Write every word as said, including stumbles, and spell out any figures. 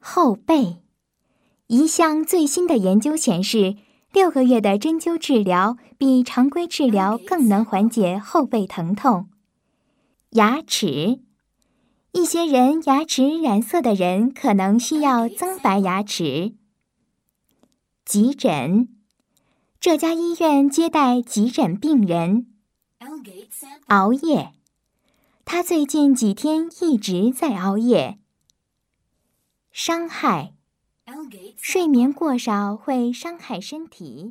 后背。一项最新的研究显示，六个月的针灸治疗比常规治疗更能缓解后背疼痛。牙齿。一些人牙齿染色的人可能需要增白牙齿。急诊。这家医院接待急诊病人。熬夜。他最近几天一直在熬夜。伤害。睡眠过少会伤害身体。